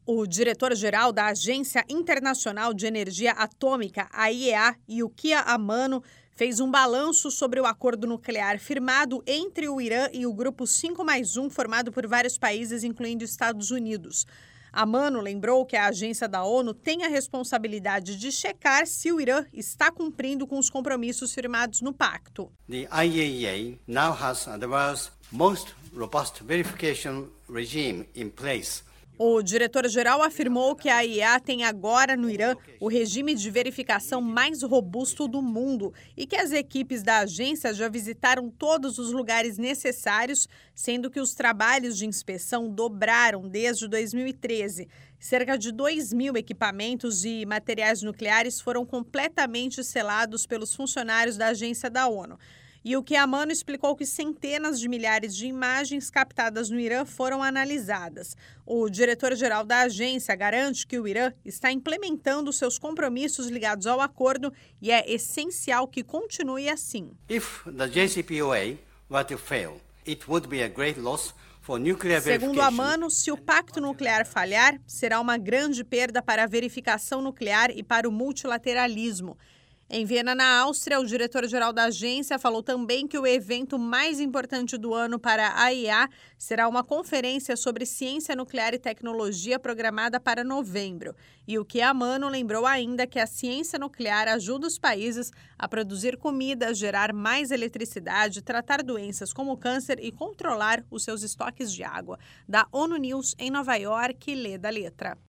O diretor-geral da Agência Internacional de Energia Atômica, a IEA, Yukiya Amano, fez um balanço sobre o acordo nuclear firmado entre o Irã e o Grupo 5+1, formado por vários países, incluindo Estados Unidos. Amano lembrou que a agência da ONU tem a responsabilidade de checar se o Irã está cumprindo com os compromissos firmados no pacto. The IAEA now has the world's most robust verification regime in place. O diretor-geral afirmou que a IEA tem agora no Irã o regime de verificação mais robusto do mundo e que as equipes da agência já visitaram todos os lugares necessários, sendo que os trabalhos de inspeção dobraram desde 2013. Cerca de 2.000 equipamentos e materiais nucleares foram completamente selados pelos funcionários da agência da ONU. E o que Amano explicou que centenas de milhares de imagens captadas no Irã foram analisadas. O diretor-geral da agência garante que o Irã está implementando seus compromissos ligados ao acordo e é essencial que continue assim. If the JCPOA were to fail, it would be a great loss for nuclear verification. Segundo Amano, se o pacto nuclear falhar, será uma grande perda para a verificação nuclear e para o multilateralismo. Em Viena, na Áustria, o diretor-geral da agência falou também que o evento mais importante do ano para a IEA será uma conferência sobre ciência nuclear e tecnologia programada para novembro. E o que Amano lembrou ainda que a ciência nuclear ajuda os países a produzir comida, gerar mais eletricidade, tratar doenças como câncer e controlar os seus estoques de água. Da ONU News em Nova York, Lê da Letra.